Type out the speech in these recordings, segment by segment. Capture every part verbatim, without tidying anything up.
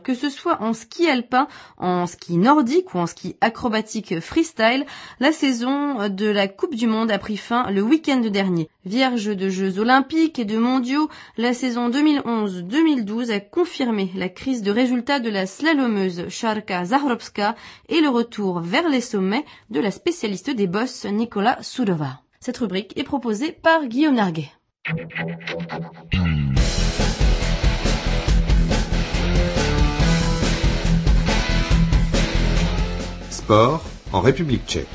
Que ce soit en ski alpin, en ski nordique ou en ski acrobatique freestyle, la saison de la Coupe du Monde a pris fin le week-end dernier. Vierge de Jeux olympiques et de mondiaux, la saison deux mille onze deux mille douze a confirmé la crise de résultats de la slalomeuse Šárka Záhřebská et le retour vers les sommets de la spécialiste des bosses Nikola Šurová. Cette rubrique est proposée par Guillaume Narguet. Sport en République tchèque.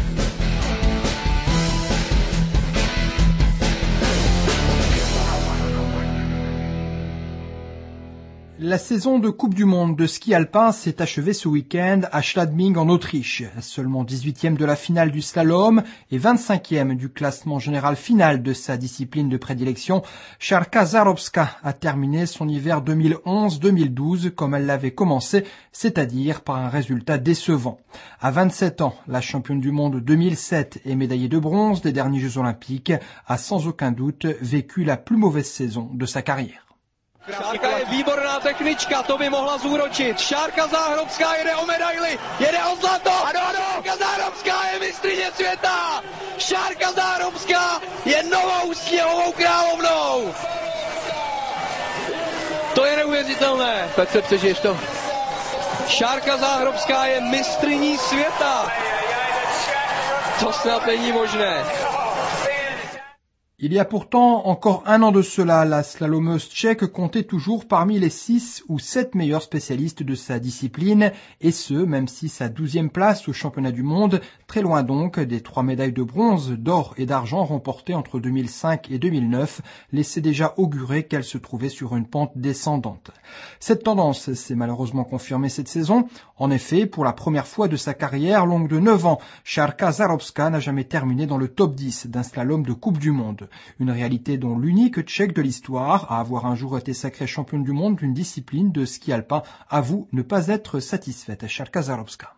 La saison de Coupe du Monde de ski alpin s'est achevée ce week-end à Schladming en Autriche. Seulement dix-huitième de la finale du slalom et vingt-cinquième du classement général final de sa discipline de prédilection, Šárka Záhřebská a terminé son hiver deux mille onze deux mille douze comme elle l'avait commencé, c'est-à-dire par un résultat décevant. À vingt-sept ans, la championne du monde deux mille sept et médaillée de bronze des derniers Jeux olympiques a sans aucun doute vécu la plus mauvaise saison de sa carrière. Šárka je výborná technička, to by mohla zúročit. Šárka Záhřebská jede o medaili, jede o zlato. Ano, ano. Šárka Záhřebská je mistryně světa. Šárka Záhřebská je novou sněhovou královnou. To je neuvěřitelné. Petře, přežiješ to. Šárka Záhřebská je mistryní světa. To snad není možné. Il y a pourtant encore un an de cela, la slalomeuse tchèque comptait toujours parmi les six ou sept meilleurs spécialistes de sa discipline, et ce, même si sa douzième place au championnat du monde, très loin donc des trois médailles de bronze, d'or et d'argent remportées entre deux mille cinq et deux mille neuf, laissait déjà augurer qu'elle se trouvait sur une pente descendante. Cette tendance s'est malheureusement confirmée cette saison. En effet, pour la première fois de sa carrière longue de neuf ans, Šárka Záhřebská n'a jamais terminé dans le top dix d'un slalom de Coupe du Monde. Une réalité dont l'unique tchèque de l'histoire à avoir un jour été sacrée championne du monde d'une discipline de ski alpin avoue ne pas être satisfaite. Šárka Záhřebská.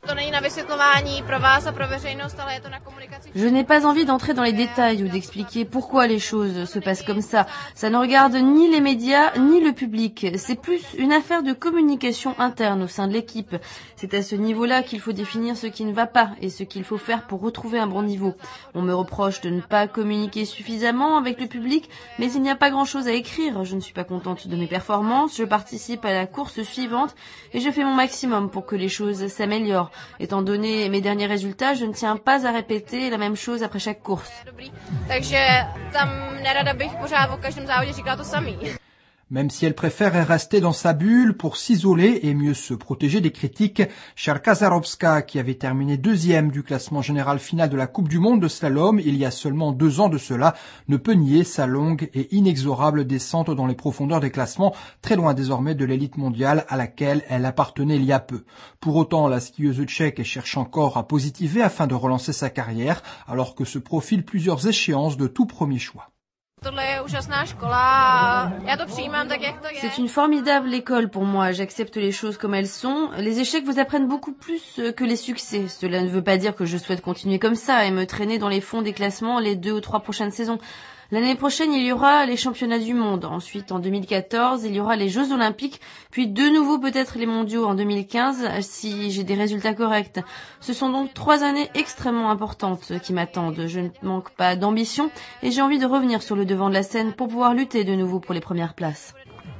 Je n'ai pas envie d'entrer dans les détails ou d'expliquer pourquoi les choses se passent comme ça. Ça ne regarde ni les médias ni le public. C'est plus une affaire de communication interne au sein de l'équipe. C'est à ce niveau-là qu'il faut définir ce qui ne va pas et ce qu'il faut faire pour retrouver un bon niveau. On me reproche de ne pas communiquer suffisamment avec le public, mais il n'y a pas grand-chose à écrire. Je ne suis pas contente de mes performances, je participe à la course suivante et je fais mon maximum pour que les choses s'améliorent. Étant donné mes derniers résultats, je ne tiens pas à répéter la même chose après chaque course. Même si elle préfère rester dans sa bulle pour s'isoler et mieux se protéger des critiques, Šárka Záhřebská, qui avait terminé deuxième du classement général final de la Coupe du Monde de slalom il y a seulement deux ans de cela, ne peut nier sa longue et inexorable descente dans les profondeurs des classements, très loin désormais de l'élite mondiale à laquelle elle appartenait il y a peu. Pour autant, la skieuse tchèque cherche encore à positiver afin de relancer sa carrière, alors que se profilent plusieurs échéances de tout premier choix. C'est une formidable école pour moi, j'accepte les choses comme elles sont. Les échecs vous apprennent beaucoup plus que les succès. Cela ne veut pas dire que je souhaite continuer comme ça et me traîner dans les fonds des classements les deux ou trois prochaines saisons. L'année prochaine, il y aura les championnats du monde. Ensuite, en deux mille quatorze, il y aura les Jeux olympiques. Puis de nouveau peut-être les mondiaux en deux mille quinze si j'ai des résultats corrects. Ce sont donc trois années extrêmement importantes qui m'attendent. Je ne manque pas d'ambition et j'ai envie de revenir sur le devant de la scène pour pouvoir lutter de nouveau pour les premières places.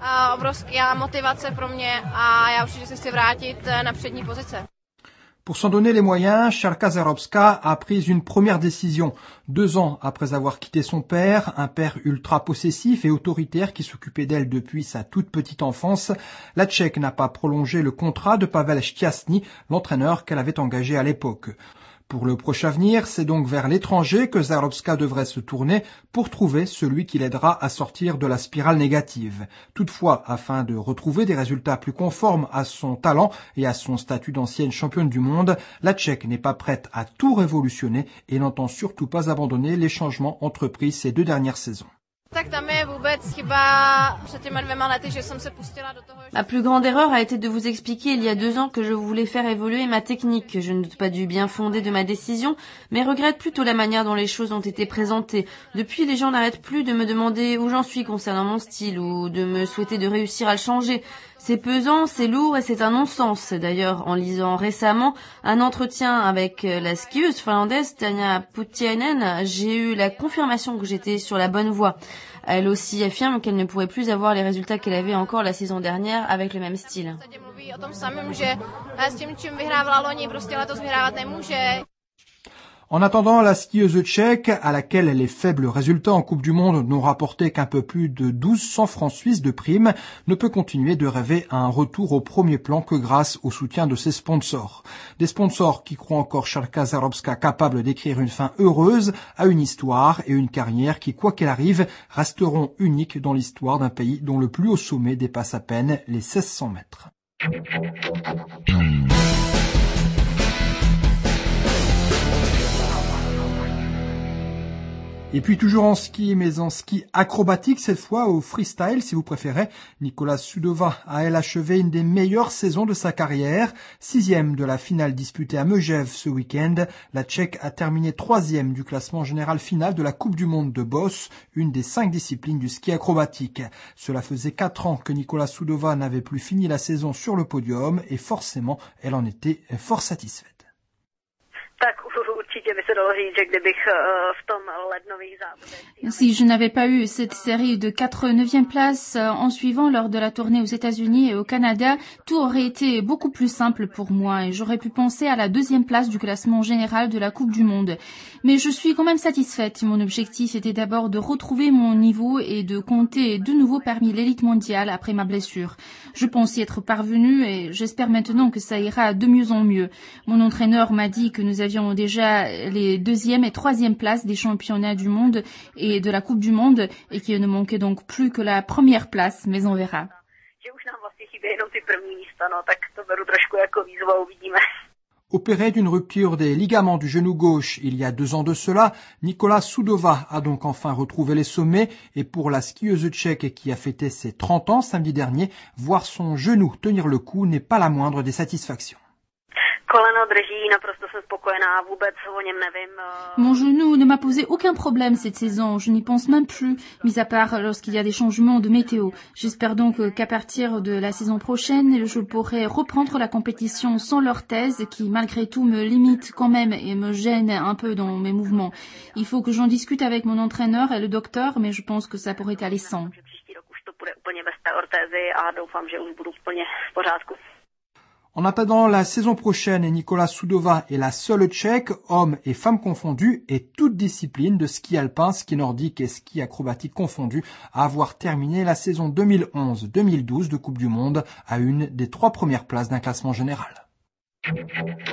Pour s'en donner les moyens, Šárka Záhřebská a pris une première décision. Deux ans après avoir quitté son père, un père ultra possessif et autoritaire qui s'occupait d'elle depuis sa toute petite enfance, la Tchèque n'a pas prolongé le contrat de Pavel Šťastný, l'entraîneur qu'elle avait engagé à l'époque. Pour le proche avenir, c'est donc vers l'étranger que Záhřebská devrait se tourner pour trouver celui qui l'aidera à sortir de la spirale négative. Toutefois, afin de retrouver des résultats plus conformes à son talent et à son statut d'ancienne championne du monde, la Tchèque n'est pas prête à tout révolutionner et n'entend surtout pas abandonner les changements entrepris ces deux dernières saisons. Ma plus grande erreur a été de vous expliquer il y a deux ans que je voulais faire évoluer ma technique. Je ne doute pas du bien fondé de ma décision, mais regrette plutôt la manière dont les choses ont été présentées. Depuis, les gens n'arrêtent plus de me demander où j'en suis concernant mon style ou de me souhaiter de réussir à le changer. C'est pesant, c'est lourd et c'est un non-sens. D'ailleurs, en lisant récemment un entretien avec la skieuse finlandaise Tanja Puutiainen, j'ai eu la confirmation que j'étais sur la bonne voie. Elle aussi affirme qu'elle ne pourrait plus avoir les résultats qu'elle avait encore la saison dernière avec le même style. En attendant, la skieuse tchèque, à laquelle les faibles résultats en Coupe du Monde n'ont rapporté qu'un peu plus de douze cents francs suisses de primes, ne peut continuer de rêver à un retour au premier plan que grâce au soutien de ses sponsors. Des sponsors qui croient encore Šárka Žárovská capable d'écrire une fin heureuse à une histoire et une carrière qui, quoi qu'elle arrive, resteront uniques dans l'histoire d'un pays dont le plus haut sommet dépasse à peine les seize cents mètres. Et puis toujours en ski, mais en ski acrobatique, cette fois au freestyle si vous préférez, Nikola Sudova a elle achevé une des meilleures saisons de sa carrière. Sixième de la finale disputée à Megève ce week-end, la Tchèque a terminé troisième du classement général final de la Coupe du Monde de boss, une des cinq disciplines du ski acrobatique. Cela faisait quatre ans que Nikola Sudova n'avait plus fini la saison sur le podium et forcément, elle en était fort satisfaite. Si je n'avais pas eu cette série de quatre neuvième places en suivant lors de la tournée aux États-Unis et au Canada, tout aurait été beaucoup plus simple pour moi et j'aurais pu penser à la deuxième place du classement général de la Coupe du Monde. Mais je suis quand même satisfaite. Mon objectif était d'abord de retrouver mon niveau et de compter de nouveau parmi l'élite mondiale après ma blessure. Je pense y être parvenue et j'espère maintenant que ça ira de mieux en mieux. Mon entraîneur m'a dit que nous avions déjà les deuxième et troisième places des championnats du monde et de la Coupe du Monde et qu'il ne manquait donc plus que la première place, mais on verra. Opéré d'une rupture des ligaments du genou gauche il y a deux ans de cela, Nikola Sudova a donc enfin retrouvé les sommets et pour la skieuse tchèque qui a fêté ses trente ans samedi dernier, voir son genou tenir le coup n'est pas la moindre des satisfactions. Mon genou ne m'a posé aucun problème cette saison, je n'y pense même plus, mis à part lorsqu'il y a des changements de météo. J'espère donc qu'à partir de la saison prochaine, je pourrai reprendre la compétition sans l'orthèse qui malgré tout me limite quand même et me gêne un peu dans mes mouvements. Il faut que j'en discute avec mon entraîneur et le docteur, mais je pense que ça pourrait aller sans. En attendant la saison prochaine, Nikola Sudova est la seule Tchèque, hommes et femmes confondus, et toute discipline de ski alpin, ski nordique et ski acrobatique confondus, à avoir terminé la saison deux mille onze deux mille douze de Coupe du Monde à une des trois premières places d'un classement général.